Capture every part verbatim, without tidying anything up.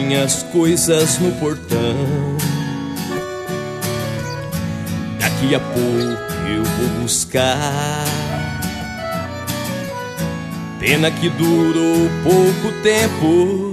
minhas coisas no portão. Daqui a pouco eu vou buscar. Pena que durou pouco tempo.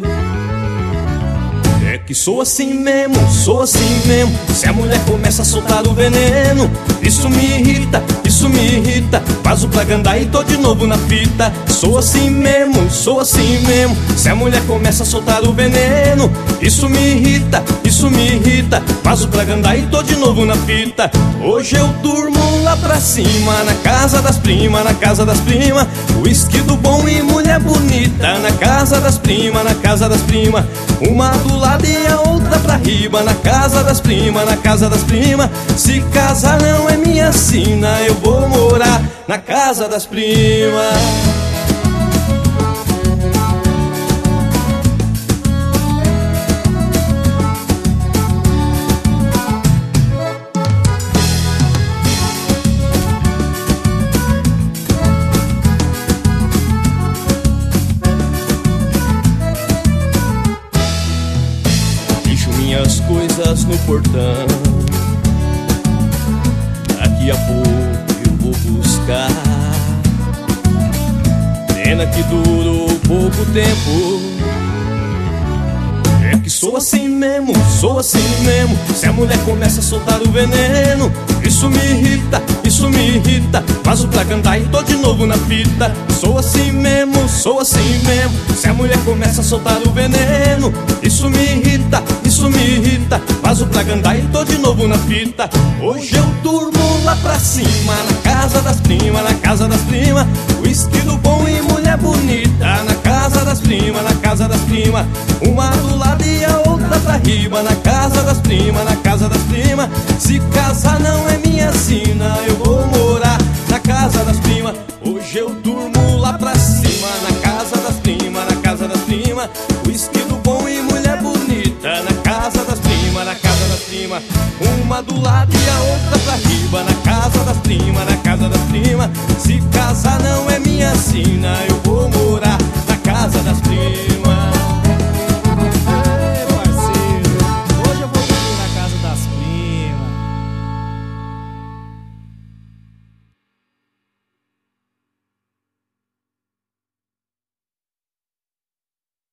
É que sou assim mesmo, sou assim mesmo. Se a mulher começa a soltar o veneno, isso me irrita, isso me irrita. Vazo pra Gandai e tô de novo na fita. Sou assim mesmo, sou assim mesmo. Se a mulher começa a soltar o veneno, isso me irrita, isso me irrita. Vazo pra Gandai e tô de novo na fita. Hoje eu durmo lá pra cima, na casa das primas, na casa das primas. Whisky do bom e mulher bonita, na casa das primas, na casa das primas. Uma do lado e a outra pra riba, na casa das primas, na casa das primas. Se casar não é minha sina, eu vou morar na casa das primas. Minhas coisas no portão. Daqui a pouco eu vou buscar. Pena que durou pouco tempo. É que sou assim mesmo, sou assim mesmo. Se a mulher começa a soltar o veneno, isso me irrita, isso me irrita. Vazo pra Gandai e tô de novo na fita. Sou assim mesmo, sou assim mesmo. Se a mulher começa a soltar o veneno, isso me irrita, isso me irrita. Vazo pra Gandai e tô de novo na fita. Hoje eu durmo lá pra cima, na casa das primas, na casa das primas. Whisky do bom e mulher bonita, na casa das primas, na casa das primas. Uma do lado e a outra pra riba, na casa das primas, na casa das primas. Se casar não é minha sina, eu vou morar na casa das primas. Hoje eu durmo lá pra cima, na casa das primas, na casa das primas. Whisky do bom e mulher bonita, na casa das primas, na casa das primas. Uma do lado e a outra pra riba, na casa das primas, na casa das primas. Se casar não é minha sina, eu vou morar na casa das primas.